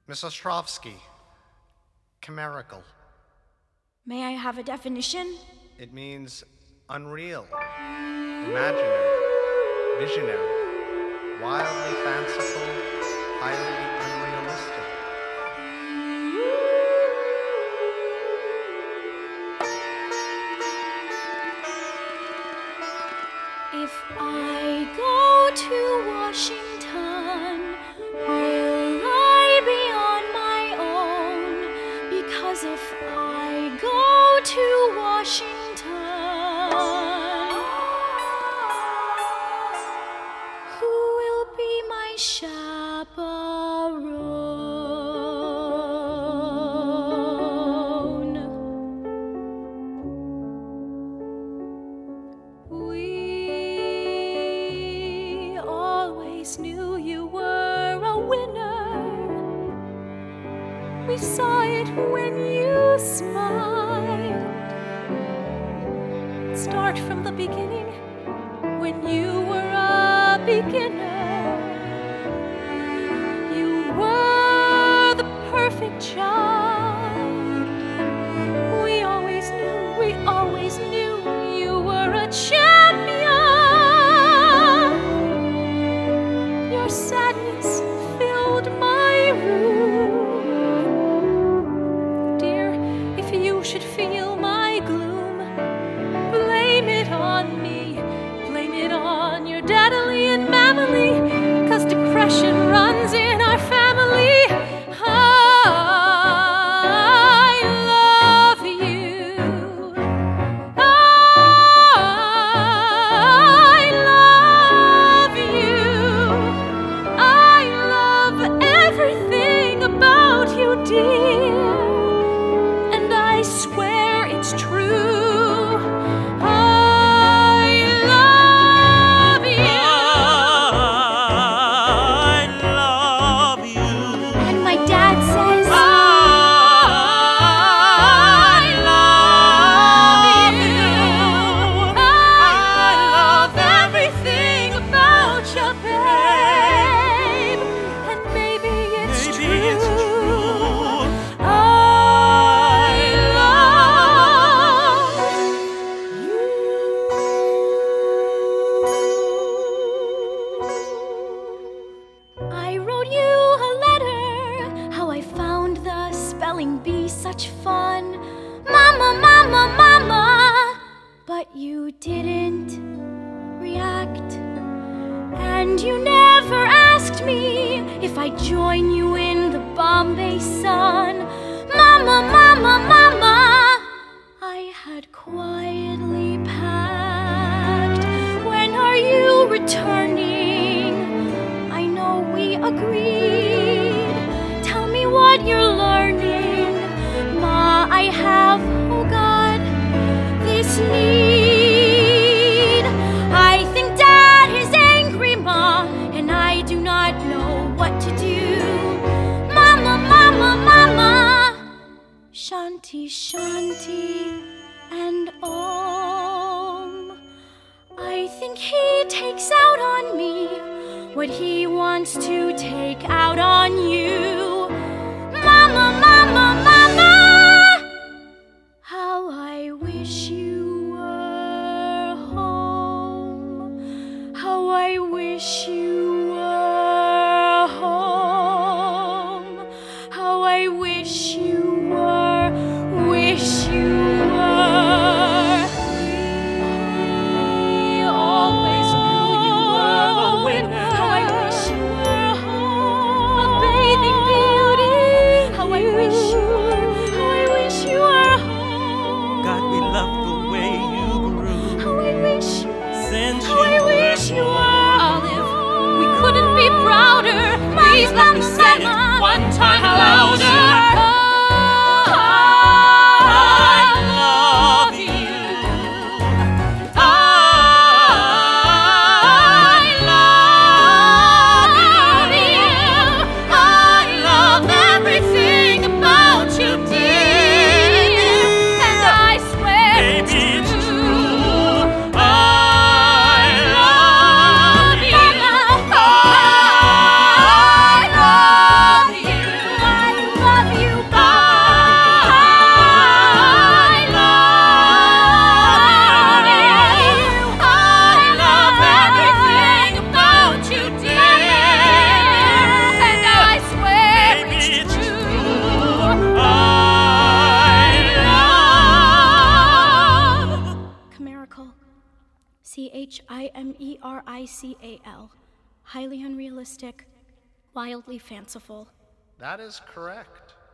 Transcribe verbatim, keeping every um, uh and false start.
Miss Ostrovsky, chimerical. May I have a definition? It means unreal, imaginary, visionary, wildly fanciful, highly unrealistic. If I go to Washington, will I be on my own? Because if I go to Washington, who will be my chaperone? We always knew you were a winner. We saw it when you smiled. Start from the beginning when you were a beginner. You were the perfect child. We always knew, we always knew you were a champion. Your sadness filled my room. Dear, if you should feel my gloom, blame it on me. Blame it on your daddily and mammily, 'cause depression runs in our family. I love you. I love you. I love everything about you, dear. And I swear it's true. I love you. I love you. And my dad says, I love you. I love everything about you, babe. And maybe it's Maybe true. it's true. I love you. I wrote you a letter, how I found the spelling bee such fun. Mama, mama, mama, but you didn't react. And you never asked me if I'd join you in the Bombay sun. Mama, mama, mama, I had quietly packed. When are you returning? I know we agreed. Tell me what you're learning. Ma, I have, oh God, this need. I think Dad is angry, Ma, and I do not know what to do. Mama, mama, mama, Shanti, Shanti, and Om. I think he takes out on me what he wants to take out on you. Mama, mama, mama, how I wish you were home. How I wish you were home. How I wish you were, wish you were. We always knew you were a winner. How I wish you were home, a bathing beauty. How I wish you were, how I wish you were home. God, we love the way you grew. How I wish you, Since how you I wish you were were Olive. We couldn't be prouder. Please let me say it one time louder. R I C A L. Highly unrealistic, wildly fanciful. That is correct.